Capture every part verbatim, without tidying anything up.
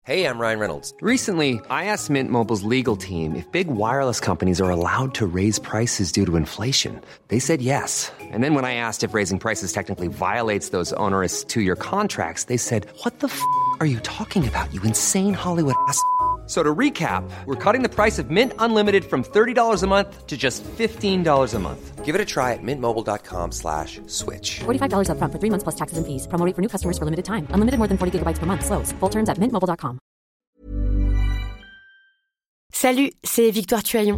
Hey, I'm Ryan Reynolds. Recently, I asked Mint Mobile's legal team if big wireless companies are allowed to raise prices due to inflation. They said yes. And then when I asked if raising prices technically violates those onerous two-year contracts, they said, what the f*** are you talking about, you insane Hollywood ass f- So to recap, we're cutting the price of Mint Unlimited from thirty dollars a month to just fifteen dollars a month. Give it a try at mintmobile.com slash switch. forty-five dollars up front for three months plus taxes and fees. Promo rate for new customers for limited time. Unlimited more than forty gigabytes per month. Slows full terms at mint mobile dot com. Salut, c'est Victoire Tuaillon.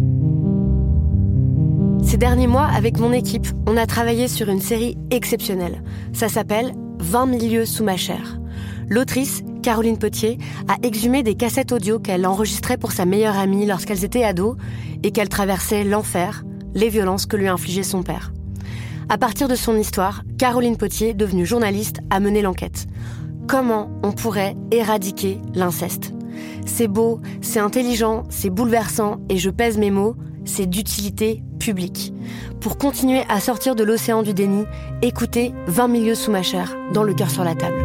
Ces derniers mois, avec mon équipe, on a travaillé sur une série exceptionnelle. Ça s'appelle vingt mille lieues sous ma chair. L'autrice, Caroline Potier, a exhumé des cassettes audio qu'elle enregistrait pour sa meilleure amie lorsqu'elles étaient ados et qu'elle traversait l'enfer, les violences que lui infligeait son père. À partir de son histoire, Caroline Potier, devenue journaliste, a mené l'enquête. Comment on pourrait éradiquer l'inceste ? C'est beau, c'est intelligent, c'est bouleversant et je pèse mes mots, c'est d'utilité publique. Pour continuer à sortir de l'océan du déni, écoutez vingt mille lieues sous ma chair, dans Le cœur sur la table.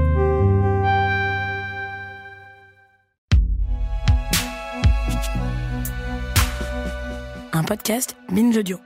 Un podcast Binge Audio.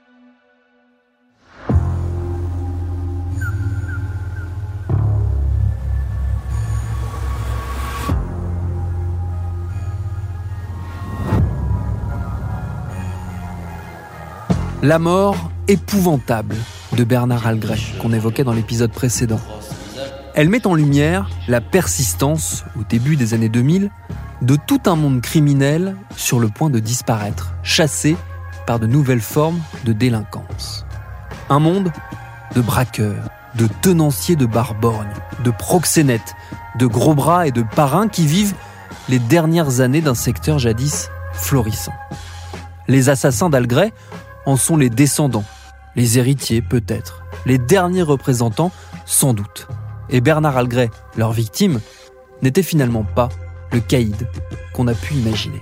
La mort épouvantable de Bernard Algret, qu'on évoquait dans l'épisode précédent. Elle met en lumière la persistance, au début des années deux mille, de tout un monde criminel sur le point de disparaître, chassé par de nouvelles formes de délinquance. Un monde de braqueurs, de tenanciers de barborgnes, de proxénètes, de gros bras et de parrains qui vivent les dernières années d'un secteur jadis florissant. Les assassins d'Algret en sont les descendants, les héritiers peut-être, les derniers représentants sans doute. Et Bernard Algret, leur victime, n'était finalement pas le caïd qu'on a pu imaginer.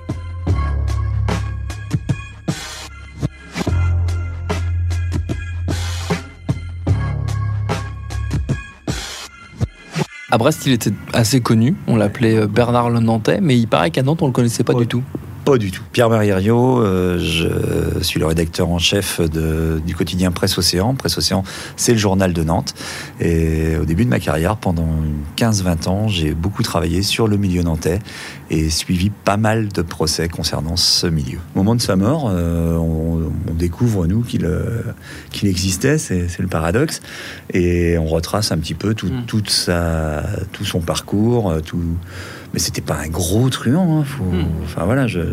À Brest, il était assez connu, on l'appelait Bernard le Nantais, mais il paraît qu'à Nantes, on ne le connaissait pas ouais. du tout. Pas du tout. Pierre-Marie Herriot, euh, je suis le rédacteur en chef de, du quotidien Presse Océan. Presse Océan, c'est le journal de Nantes. Et au début de ma carrière, pendant quinze vingt ans, j'ai beaucoup travaillé sur le milieu nantais et suivi pas mal de procès concernant ce milieu. Au moment de sa mort, euh, on, on découvre, nous, qu'il, euh, qu'il existait, c'est, c'est le paradoxe, et on retrace un petit peu tout, mmh. toute sa, tout son parcours, tout... Mais c'était pas un gros truand, hein, faut... mmh. enfin voilà, je...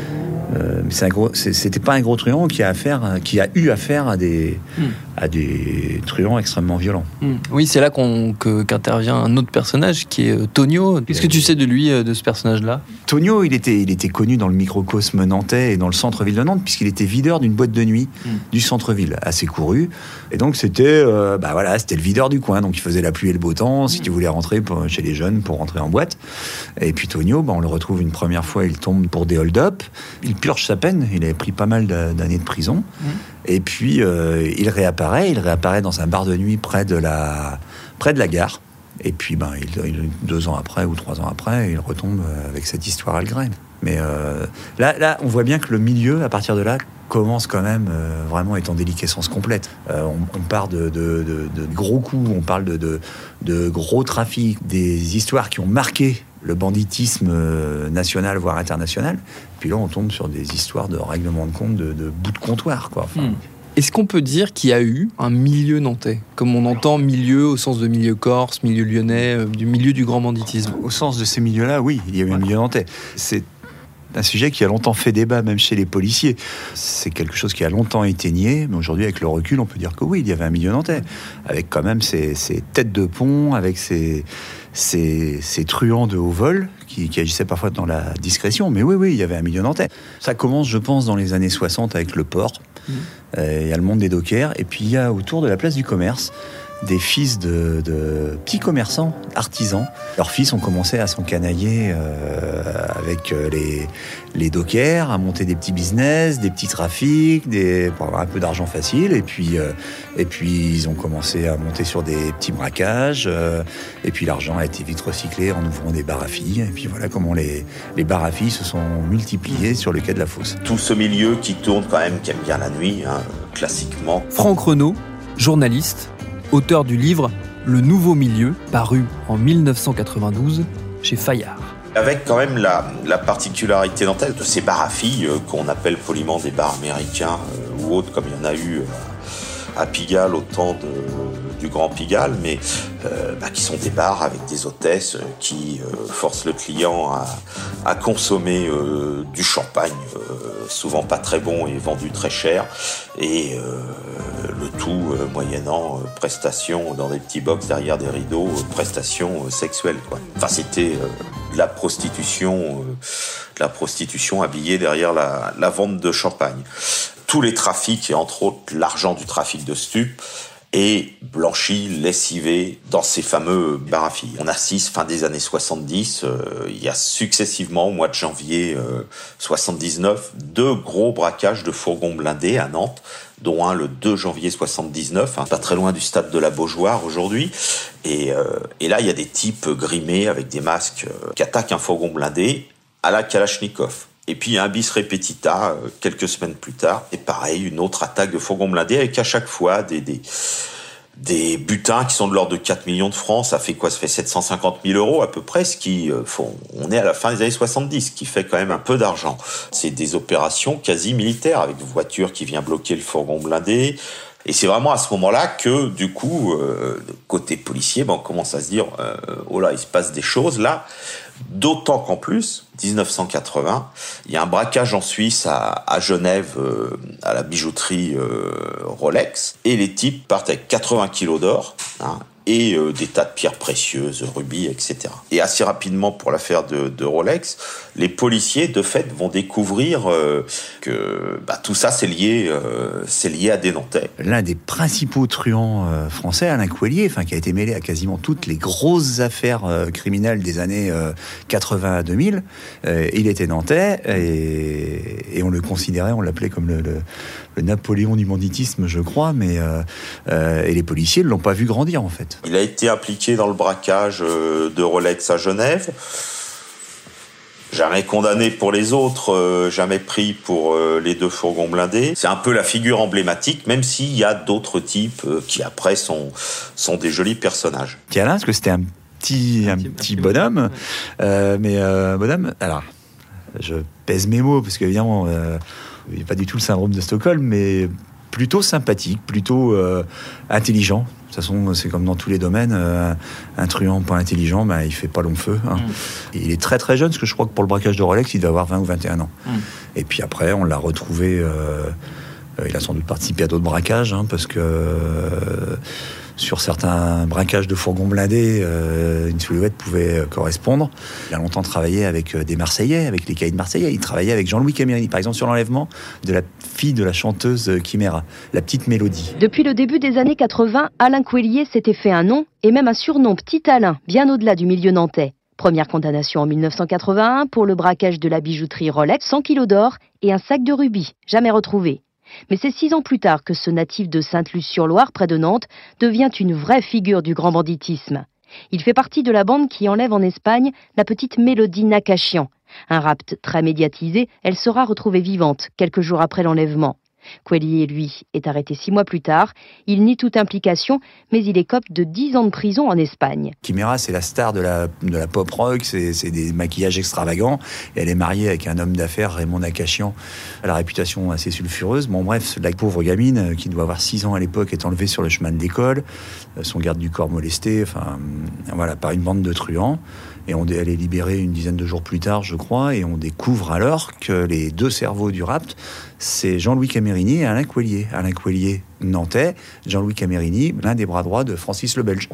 Euh, mais c'est un gros... c'est, c'était pas un gros truand qui a affaire, qui a eu affaire à des, mmh. à des truands extrêmement violents. Mmh. Oui, c'est là qu'on, que, qu'intervient un autre personnage qui est euh, Tonio. Qu'est-ce que tu sais de lui, euh, de ce personnage-là ? Tonio, il était, il était connu dans le microcosme nantais et dans le centre-ville de Nantes, puisqu'il était videur d'une boîte de nuit mmh. du centre-ville, assez couru. Et donc c'était, euh, bah voilà, c'était le videur du coin, donc il faisait la pluie et le beau temps. Si mmh. tu voulais rentrer pour, chez les jeunes pour rentrer en boîte. Et puis Tonio, bah, on le retrouve une première fois, il tombe pour des hold-up. Il purge sa peine, il avait pris pas mal d'années de prison. Mmh. Et puis, euh, il réapparaît, il réapparaît dans un bar de nuit près de la, près de la gare. Et puis, ben, il, il, deux ans après ou trois ans après, il retombe avec cette histoire Algret. Mais euh, là, là, on voit bien que le milieu, à partir de là, commence quand même euh, vraiment à être en déliquescence complète. Euh, on, on parle de, de, de, de gros coups, on parle de, de, de gros trafics, des histoires qui ont marqué le banditisme national, voire international. Puis là, on tombe sur des histoires de règlement de compte, de, de bout de comptoir, quoi. Enfin, mmh. Est-ce qu'on peut dire qu'il y a eu un milieu nantais, comme on entend milieu au sens de milieu corse, milieu lyonnais, euh, du milieu du grand banditisme ? Au sens de ces milieux-là, oui, il y a eu un milieu nantais. C'est un sujet qui a longtemps fait débat, même chez les policiers. C'est quelque chose qui a longtemps été nié, mais aujourd'hui, avec le recul, on peut dire que oui, il y avait un milieu nantais, avec quand même ces, ces têtes de pont, avec ces, ces, ces truands de haut vol, qui, qui agissaient parfois dans la discrétion. Mais oui, oui, il y avait un milieu nantais. Ça commence, je pense, dans les années soixante avec le port. Mmh. Euh, il y a le monde des dockers, et puis il y a autour de la place du commerce des fils de, de petits commerçants, artisans. Leurs fils ont commencé à s'encanailler euh, avec les, les dockers, à monter des petits business, des petits trafics, des, pour avoir un peu d'argent facile. Et puis, euh, et puis ils ont commencé à monter sur des petits braquages. Euh, et puis l'argent a été vite recyclé en ouvrant des bars à filles. Et puis voilà comment les, les bars à filles se sont multipliés sur le quai de la Fosse. Tout ce milieu qui tourne quand même, qui aime bien la nuit, hein, classiquement. Franck Renaud, journaliste, auteur du livre « Le nouveau milieu », paru en dix-neuf cent quatre-vingt-douze chez Fayard. Avec quand même la, la particularité nantaise de ces bars à filles euh, qu'on appelle poliment des bars américains euh, ou autres, comme il y en a eu euh, à Pigalle au temps de, du Grand Pigalle, mais euh, bah, qui sont des bars avec des hôtesses euh, qui euh, forcent le client à, à consommer euh, du champagne, euh, souvent pas très bon et vendu très cher, et euh, le tout euh, moyennant euh, prestations dans des petits box derrière des rideaux, euh, prestations euh, sexuelles, quoi. Enfin, c'était euh, de la prostitution, euh, de la prostitution habillée derrière la, la vente de champagne. Tous les trafics, et entre autres l'argent du trafic de stupes, est blanchi, lessivé dans ces fameux bars à filles. On assiste, fin des années soixante-dix, euh, il y a successivement, au mois de janvier euh, soixante-dix-neuf, deux gros braquages de fourgons blindés à Nantes, dont un le deux janvier soixante-dix-neuf, hein, pas très loin du stade de la Beaujoire aujourd'hui. Et, euh, et là, il y a des types grimés avec des masques euh, qui attaquent un fourgon blindé à la Kalachnikov. Et puis, il y a un bis repetita euh, quelques semaines plus tard. Et pareil, une autre attaque de fourgon blindé avec à chaque fois des, des, des butins qui sont de l'ordre de quatre millions de francs. Ça fait quoi? Ça fait sept cent cinquante mille euros à peu près, ce qui, euh, faut, on est à la fin des années soixante-dix, ce qui fait quand même un peu d'argent. C'est des opérations quasi militaires avec une voiture qui vient bloquer le fourgon blindé. Et c'est vraiment à ce moment-là que, du coup, euh, côté policier, ben, on commence à se dire euh, « Oh là, il se passe des choses là ». D'autant qu'en plus, dix-neuf cent quatre-vingts, il y a un braquage en Suisse à, à Genève, euh, à la bijouterie euh, Rolex, et les types partent avec quatre-vingts kilos d'or, hein, et euh, des tas de pierres précieuses, rubis, et cetera. Et assez rapidement, pour l'affaire de, de Rolex, les policiers, de fait, vont découvrir euh, que bah, tout ça, c'est lié, euh, c'est lié à des Nantais. L'un des principaux truands euh, français, Alain Couellier, enfin, qui a été mêlé à quasiment toutes les grosses affaires euh, criminelles des années euh, quatre-vingts à deux mille, euh, il était nantais, et, et on le considérait, on l'appelait comme le, le, le Napoléon du banditisme, je crois, mais euh, euh, et les policiers ne l'ont pas vu grandir, en fait. Il a été impliqué dans le braquage de Rolex à Genève. Jamais condamné pour les autres, euh, jamais pris pour euh, les deux fourgons blindés. C'est un peu la figure emblématique, même s'il y a d'autres types euh, qui après sont, sont des jolis personnages. Tiens là, parce que c'était un petit, un, un petit, petit bonhomme, euh, mais euh, bonhomme, alors, je pèse mes mots, parce qu'évidemment, euh, il n'y a pas du tout le syndrome de Stockholm, mais plutôt sympathique, plutôt euh, intelligent. De toute façon, c'est comme dans tous les domaines, euh, un truand pas intelligent, bah, il fait pas long feu. Hein. Mm. Il est très très jeune, parce que je crois que pour le braquage de Rolex, il doit avoir vingt ou vingt et un ans. Mm. Et puis après, on l'a retrouvé, euh, euh, il a sans doute participé à d'autres braquages, hein, parce que euh, sur certains braquages de fourgons blindés, euh, une silhouette pouvait correspondre. Il a longtemps travaillé avec des Marseillais, avec les caïds Marseillais. Il travaillait avec Jean-Louis Camerini, par exemple, sur l'enlèvement de la fille de la chanteuse Chiméra, la petite Mélodie. Depuis le début des années quatre-vingts, Alain Couellier s'était fait un nom, et même un surnom, Petit Alain, bien au-delà du milieu nantais. Première condamnation en dix-neuf cent quatre-vingt-un pour le braquage de la bijouterie Rolex, cent kilos d'or et un sac de rubis, jamais retrouvé. Mais c'est six ans plus tard que ce natif de Sainte-Luce-sur-Loire, près de Nantes, devient une vraie figure du grand banditisme. Il fait partie de la bande qui enlève en Espagne la petite Mélodie Nakachian. Un rapt très médiatisé, elle sera retrouvée vivante quelques jours après l'enlèvement. Couellier, lui, est arrêté six mois plus tard. Il nie toute implication, mais il écope de dix ans de prison en Espagne. Chiméra, c'est la star de la, de la pop rock, c'est, c'est des maquillages extravagants. Et elle est mariée avec un homme d'affaires, Raymond Nakachian, à la réputation assez sulfureuse. Bon, bref, la pauvre gamine, qui doit avoir six ans à l'époque, est enlevée sur le chemin de l'école. Son garde du corps molesté, enfin, voilà, par une bande de truands. Et on, elle est libérée une dizaine de jours plus tard, je crois, et on découvre alors que les deux cerveaux du rapt, c'est Jean-Louis Camerini et Alain Couellier. Alain Couellier, nantais, Jean-Louis Camerini, l'un des bras droits de Francis le Belge.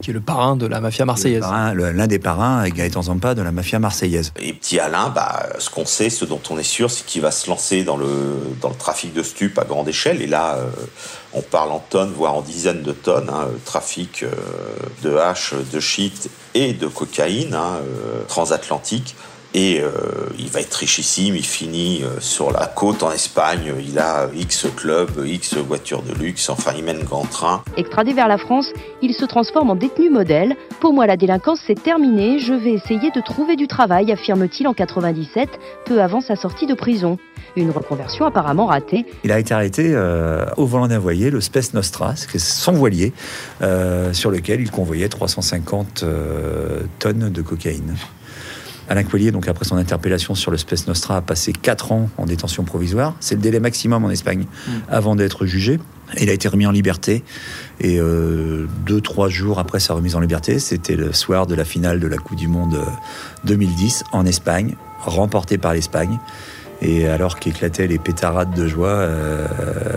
qui est le parrain de la mafia marseillaise. Le parrain, le, l'un des parrains, Gaëtan Zampa, de la mafia marseillaise. Et petit Alain, bah, ce qu'on sait, ce dont on est sûr, c'est qu'il va se lancer dans le, dans le trafic de stupes à grande échelle. Et là, euh, on parle en tonnes, voire en dizaines de tonnes. Hein, trafic euh, de hache, de shit et de cocaïne hein, euh, transatlantique. Et euh, il va être richissime, il finit euh, sur la côte en Espagne, il a X clubs, X voitures de luxe, enfin il mène grand train. Extradé vers la France, il se transforme en détenu modèle. Pour moi, la délinquance, c'est terminé. Je vais essayer de trouver du travail, affirme-t-il en quatre-vingt-dix-sept, peu avant sa sortie de prison. Une reconversion apparemment ratée. Il a été arrêté euh, au volant d'un voilier, le Spes Nostra, c'est son voilier, euh, sur lequel il convoyait trois cent cinquante euh, tonnes de cocaïne. Alain Couellier, donc après son interpellation sur le Spes Nostra, a passé quatre ans en détention provisoire. C'est le délai maximum en Espagne mmh. avant d'être jugé. Il a été remis en liberté. Et euh, deux, trois jours après sa remise en liberté, c'était le soir de la finale de la Coupe du Monde deux mille dix en Espagne, remportée par l'Espagne. Et alors qu'éclataient les pétarades de joie, euh,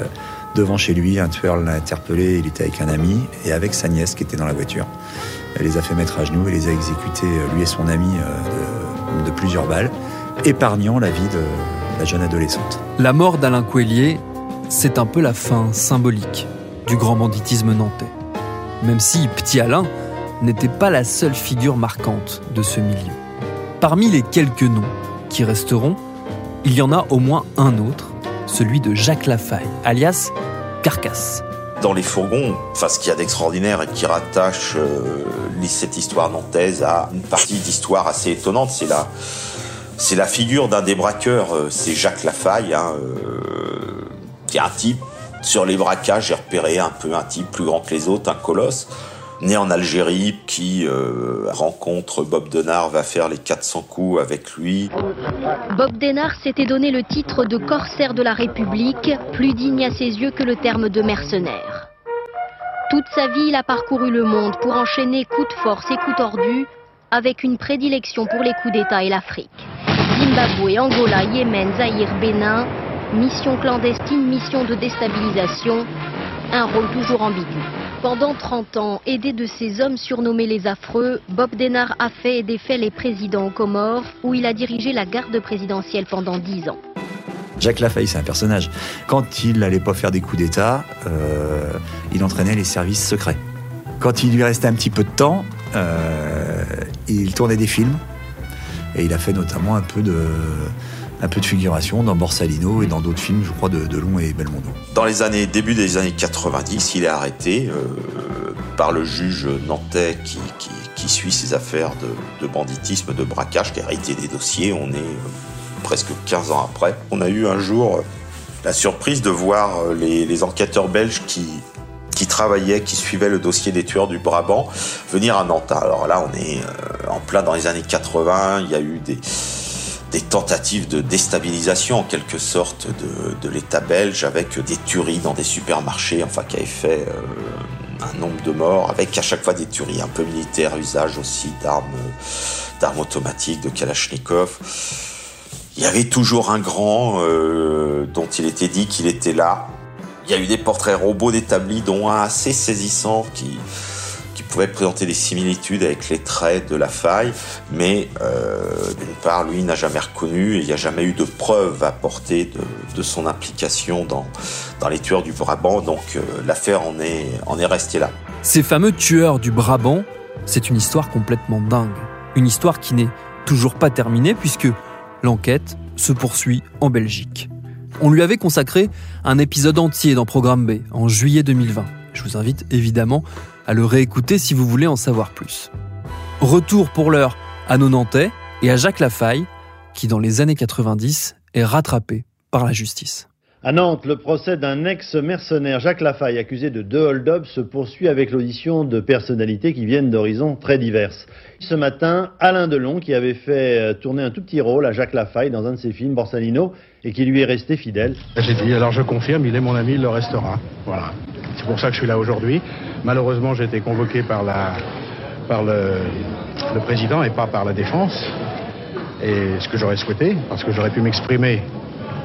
devant chez lui, un tueur l'a interpellé. Il était avec un ami et avec sa nièce qui était dans la voiture. Elle les a fait mettre à genoux et les a exécutés, lui et son ami, de, de plusieurs balles, épargnant la vie de la jeune adolescente. La mort d'Alain Couellier, c'est un peu la fin symbolique du grand banditisme nantais. Même si Petit Alain n'était pas la seule figure marquante de ce milieu. Parmi les quelques noms qui resteront, il y en a au moins un autre, celui de Jacques Lafaille, alias Carcasse. Dans les fourgons, enfin, ce qu'il y a d'extraordinaire et qui rattache euh, cette histoire nantaise à une partie d'histoire assez étonnante, c'est la, c'est la figure d'un des braqueurs, euh, c'est Jacques Lafaille, hein, euh, qui est un type, sur les braquages, j'ai repéré un peu un type plus grand que les autres, un colosse, né en Algérie, qui euh, rencontre Bob Denard, va faire les quatre cents coups avec lui. Bob Denard s'était donné le titre de corsaire de la République, plus digne à ses yeux que le terme de mercenaire. Toute sa vie, il a parcouru le monde pour enchaîner coups de force et coups tordus, avec une prédilection pour les coups d'État et l'Afrique. Zimbabwe, Angola, Yémen, Zaïre, Bénin, mission clandestine, mission de déstabilisation, un rôle toujours ambigu. Pendant trente ans, aidé de ces hommes surnommés les affreux, Bob Denard a fait et défait les présidents aux Comores, où il a dirigé la garde présidentielle pendant dix ans. Jacques Lafaille, c'est un personnage. Quand il n'allait pas faire des coups d'État, euh, il entraînait les services secrets. Quand il lui restait un petit peu de temps, euh, il tournait des films. Et il a fait notamment un peu de... un peu de figuration dans Borsalino et dans d'autres films, je crois, de Delon et Belmondo. Dans les années, début des années quatre-vingt-dix, il est arrêté euh, par le juge nantais qui, qui, qui suit ces affaires de, de banditisme, de braquage, qui a hérité des dossiers. On est euh, presque quinze ans après. On a eu un jour euh, la surprise de voir euh, les, les enquêteurs belges qui, qui travaillaient, qui suivaient le dossier des tueurs du Brabant, venir à Nantes. Alors là, on est euh, en plein dans les années quatre-vingts, il y a eu des... des tentatives de déstabilisation en quelque sorte de, de l'État belge avec des tueries dans des supermarchés, enfin qui avaient fait euh, un nombre de morts, avec à chaque fois des tueries un peu militaires, usage aussi d'armes, d'armes automatiques, de Kalachnikov. Il y avait toujours un grand euh, dont il était dit qu'il était là. Il y a eu des portraits robots d'établis, dont un assez saisissant qui... qui pouvait présenter des similitudes avec les traits de Lafaille, mais euh, d'une part, lui n'a jamais reconnu et il n'y a jamais eu de preuves apportées de, de son implication dans, dans les tueurs du Brabant, donc euh, l'affaire en est, en est restée là. Ces fameux tueurs du Brabant, c'est une histoire complètement dingue. Une histoire qui n'est toujours pas terminée puisque l'enquête se poursuit en Belgique. On lui avait consacré un épisode entier dans Programme B en juillet deux mille vingt. Je vous invite évidemment à le réécouter si vous voulez en savoir plus. Retour pour l'heure à nos Nantais et à Jacques Lafaille, qui dans les années quatre-vingt-dix est rattrapé par la justice. À Nantes, le procès d'un ex-mercenaire, Jacques Lafaille, accusé de deux hold-up, se poursuit avec l'audition de personnalités qui viennent d'horizons très diverses. Ce matin, Alain Delon, qui avait fait tourner un tout petit rôle à Jacques Lafaille dans un de ses films, Borsalino, et qui lui est resté fidèle. J'ai dit, alors je confirme, il est mon ami, il le restera. Voilà. C'est pour ça que je suis là aujourd'hui. Malheureusement, j'ai été convoqué par, la, par le, le président et pas par la défense. Et ce que j'aurais souhaité, parce que j'aurais pu m'exprimer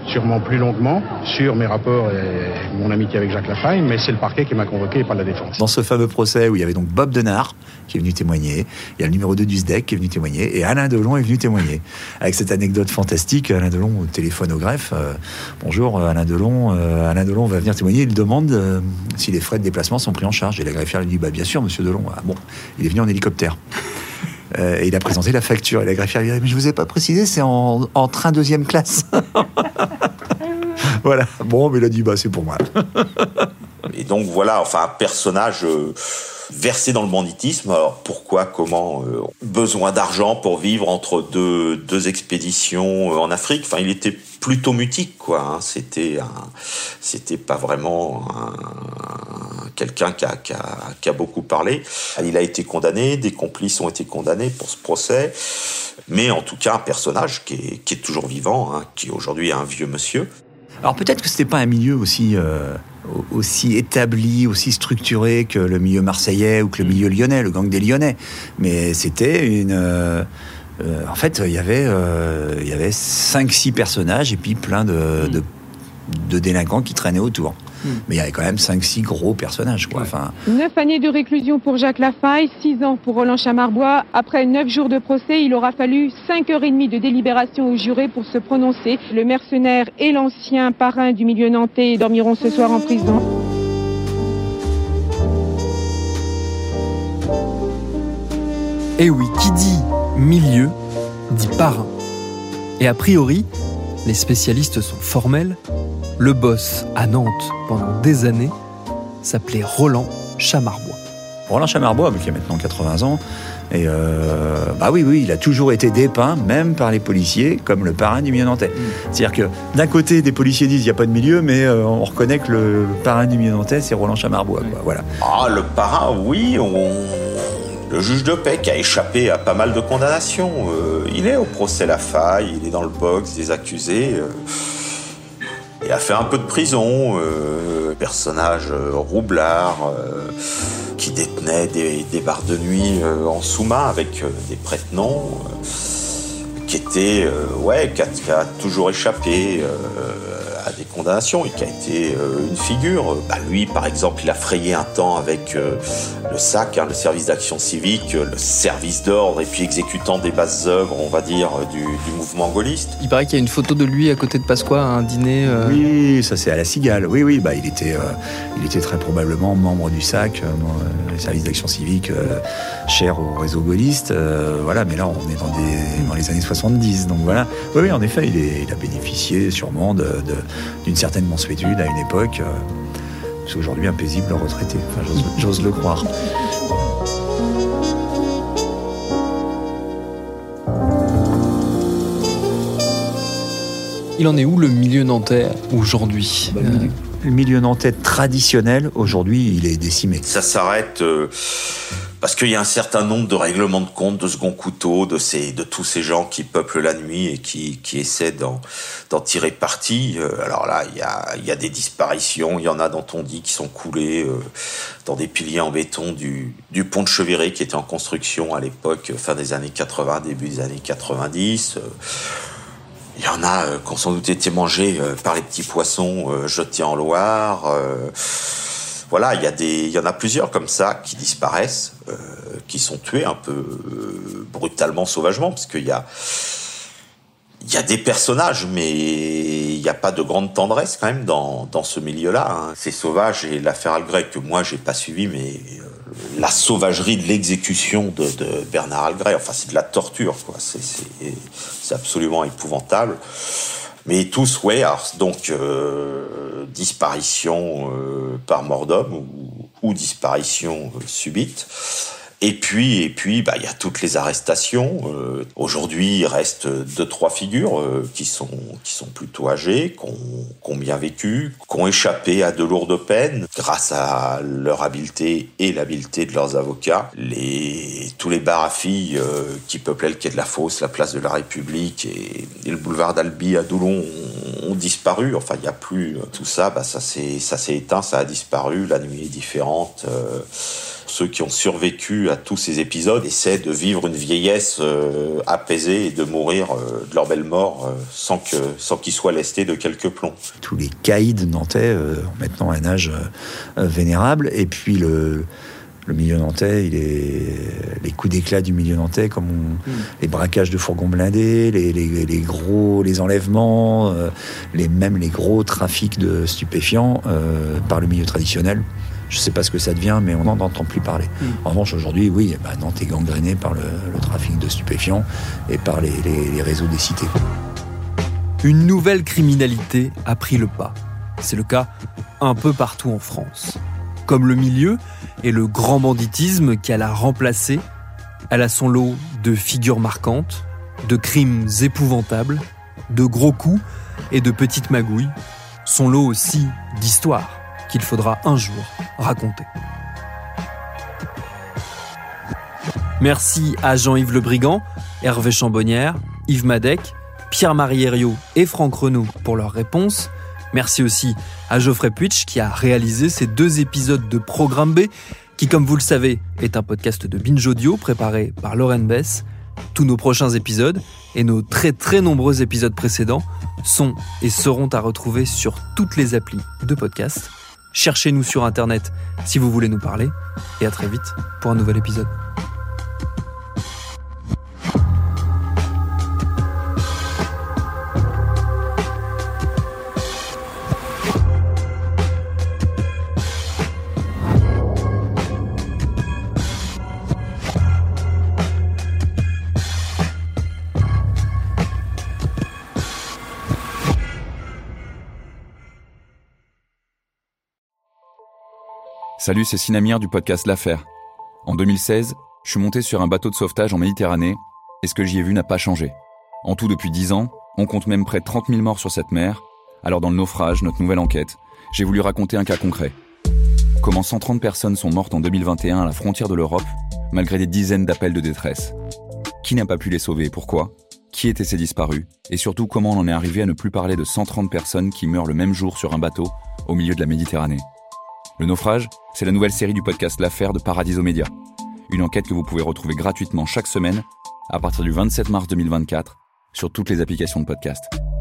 sûrement plus longuement sur mes rapports et mon amitié avec Jacques Lafaille, mais c'est le parquet qui m'a convoqué et pas la défense. Dans ce fameux procès où il y avait donc Bob Denard qui est venu témoigner, il y a le numéro deux du S D E C qui est venu témoigner, et Alain Delon est venu témoigner. Avec cette anecdote fantastique, Alain Delon téléphone au greffe. Euh, Bonjour Alain Delon, euh, Alain Delon va venir témoigner, il demande euh, si les frais de déplacement sont pris en charge. Et la greffière lui dit, bah bien sûr monsieur Delon. Ah, bon, il est venu en hélicoptère. Euh, et il a présenté la facture. Et la greffière lui dit, mais je vous ai pas précisé, c'est en, en train deuxième classe. Voilà. Bon, mais il a dit, bah c'est pour moi. Et donc voilà, enfin un personnage euh, versé dans le banditisme. Alors pourquoi, comment euh, besoin d'argent pour vivre entre deux, deux expéditions euh, en Afrique. Enfin, il était plutôt mutique, quoi. Hein. C'était un, c'était pas vraiment un, un, quelqu'un qui a, qui, a, qui a beaucoup parlé. Il a été condamné, des complices ont été condamnés pour ce procès. Mais en tout cas, un personnage qui est, qui est toujours vivant, hein, qui aujourd'hui est un vieux monsieur. Alors peut-être que c'était pas un milieu aussi euh, aussi établi, aussi structuré que le milieu marseillais ou que le milieu lyonnais, le gang des Lyonnais, mais c'était une euh, euh, en fait il y avait euh, il y avait cinq six personnages et puis plein de, de de délinquants qui traînaient autour. Mmh. Mais il y avait quand même cinq six gros personnages, quoi. Enfin... neuf années de réclusion pour Jacques Lafaille, six ans pour Roland Chamarbois. Après neuf jours de procès, il aura fallu cinq heures trente de délibération aux jurés pour se prononcer. Le mercenaire et l'ancien parrain du milieu nantais dormiront ce soir en prison. Et oui, qui dit milieu, dit parrain. Et a priori, les spécialistes sont formels. Le boss à Nantes pendant des années s'appelait Roland Chamarbois. Roland Chamarbois, qui a maintenant quatre-vingts ans, et euh, bah oui, oui, il a toujours été dépeint, même par les policiers, comme le parrain du milieu nantais. Mmh. C'est-à-dire que d'un côté, des policiers disent qu'il n'y a pas de milieu, mais euh, on reconnaît que le, le parrain du milieu nantais, c'est Roland Chamarbois. Quoi, voilà. Ah, le parrain, oui, on... le juge de paix qui a échappé à pas mal de condamnations. Euh, il est au procès Lafaille, il est dans le box des accusés. Euh... Il a fait un peu de prison, euh, personnage euh, roublard, euh, qui détenait des, des bars de nuit euh, en sous-main avec euh, des prête-noms, euh, qui était, euh, ouais, qui a, qui a toujours échappé euh, à des condamnations et qui a été euh, une figure. Bah, lui, par exemple, il a frayé un temps avec euh, le S A C, hein, le service d'action civique, le service d'ordre et puis exécutant des basses œuvres, on va dire, du, du mouvement gaulliste. Il paraît qu'il y a une photo de lui à côté de Pasqua à un dîner. Euh... Oui, ça c'est à la Cigale. Oui, oui, bah il était, euh, il était très probablement membre du S A C, euh, le service d'action civique, euh, cher au réseau gaulliste. Euh, voilà, mais là on est dans, des, dans les années soixante-dix, donc voilà. Oui, oui, en effet, il, est, il a bénéficié sûrement de, de, d'une certaine mansuétude à une époque. Euh, c'est aujourd'hui un paisible retraité. Enfin, j'ose, j'ose le croire. Il en est où le milieu nantais aujourd'hui ? bah, le, milieu, le milieu nantais traditionnel, aujourd'hui, il est décimé. Ça s'arrête euh, parce qu'il y a un certain nombre de règlements de compte, de second couteau, de, ces, de tous ces gens qui peuplent la nuit et qui, qui essaient d'en, d'en tirer parti. Euh, alors là, il y a, il y a des disparitions, il y en a dont on dit qui sont coulés euh, dans des piliers en béton du, du pont de Cheviré qui était en construction à l'époque, fin des années quatre-vingts, début des années quatre-vingt-dix. Euh, Il y en a euh, qui ont sans doute été mangés euh, par les petits poissons euh, jetés en Loire. Euh, voilà, il y a des, il y en a plusieurs comme ça qui disparaissent, euh, qui sont tués un peu euh, brutalement, sauvagement, parce qu'il y a, il y a des personnages, mais il n'y a pas de grande tendresse quand même dans dans ce milieu-là. Hein. C'est sauvage et l'affaire Algret que moi j'ai pas suivi, mais euh, la sauvagerie de l'exécution de, de Bernard Algret, enfin c'est de la torture, quoi. C'est, c'est, c'est absolument épouvantable. Mais tous, ouais, alors, donc euh, disparition euh, par mort d'homme ou, ou disparition euh, subite. Et puis, et puis, bah, il y a toutes les arrestations. Euh, aujourd'hui, il reste deux, trois figures euh, qui sont qui sont plutôt âgées, qui ont, qui ont bien vécu, qui ont échappé à de lourdes peines grâce à leur habileté et l'habileté de leurs avocats. Les tous les bars à filles euh, qui peuplaient le quai de la Fosse, la place de la République et, et le boulevard d'Albi à Doulon ont disparu. Enfin, il n'y a plus tout ça. Bah, ça s'est, ça s'est éteint, ça a disparu. La nuit est différente. Euh, ceux qui ont survécu à tous ces épisodes essaient de vivre une vieillesse euh, apaisée et de mourir euh, de leur belle mort euh, sans que, sans qu'ils soient lestés de quelques plombs. Tous les caïds nantais euh, ont maintenant un âge euh, vénérable. Et puis le Le milieu nantais, il est les coups d'éclat du milieu nantais, comme on... mmh. les braquages de fourgons blindés, les, les, les gros, les enlèvements, euh, les, même les gros trafics de stupéfiants euh, par le milieu traditionnel. Je ne sais pas ce que ça devient, mais on n'en entend plus parler. Mmh. En revanche, aujourd'hui, oui, bah, Nantes est gangrénée par le, le trafic de stupéfiants et par les, les, les réseaux des cités. Une nouvelle criminalité a pris le pas. C'est le cas un peu partout en France. Comme le milieu et le grand banditisme qu'elle a remplacé, elle a son lot de figures marquantes, de crimes épouvantables, de gros coups et de petites magouilles. Son lot aussi d'histoires qu'il faudra un jour raconter. Merci à Jean-Yves Le Brigand, Hervé Chambonnière, Yves Madec, Pierre-Marie Herriot et Franck Renaud pour leurs réponses. Merci aussi à Geoffrey Puitch qui a réalisé ces deux épisodes de Programme B, qui, comme vous le savez, est un podcast de Binge Audio préparé par Lauren Bess. Tous nos prochains épisodes et nos très très nombreux épisodes précédents sont et seront à retrouver sur toutes les applis de podcast. Cherchez-nous sur Internet si vous voulez nous parler et à très vite pour un nouvel épisode. Salut, c'est Sinamir du podcast L'Affaire. En deux mille seize, je suis monté sur un bateau de sauvetage en Méditerranée et ce que j'y ai vu n'a pas changé. En tout, depuis dix ans, on compte même près de trente mille morts sur cette mer. Alors dans le naufrage, notre nouvelle enquête, j'ai voulu raconter un cas concret. Comment cent trente personnes sont mortes en deux mille vingt et un à la frontière de l'Europe, malgré des dizaines d'appels de détresse. Qui n'a pas pu les sauver et pourquoi ? Qui étaient ces disparus ? Et surtout, comment on en est arrivé à ne plus parler de cent trente personnes qui meurent le même jour sur un bateau au milieu de la Méditerranée ? Le naufrage, c'est la nouvelle série du podcast L'Affaire de Paradiso Média. Une enquête que vous pouvez retrouver gratuitement chaque semaine à partir du vingt-sept mars deux mille vingt-quatre sur toutes les applications de podcast.